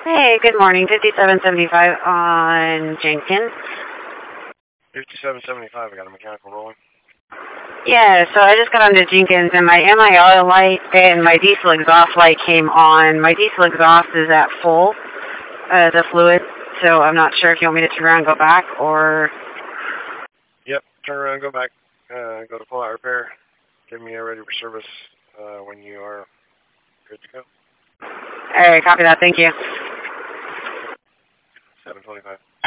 Hey, good morning. 5775 on Jenkins. 5775, I got a mechanical rolling. Yeah, so I just got onto Jenkins, and my MIR light and my diesel exhaust light came on. My diesel exhaust is at full, the fluid, so I'm not sure if you want me to turn around and go back, or... Yep, turn around, go back, go to pull-out repair. Give me a ready for service when you are good to go. Alright, copy that. Thank you. 725.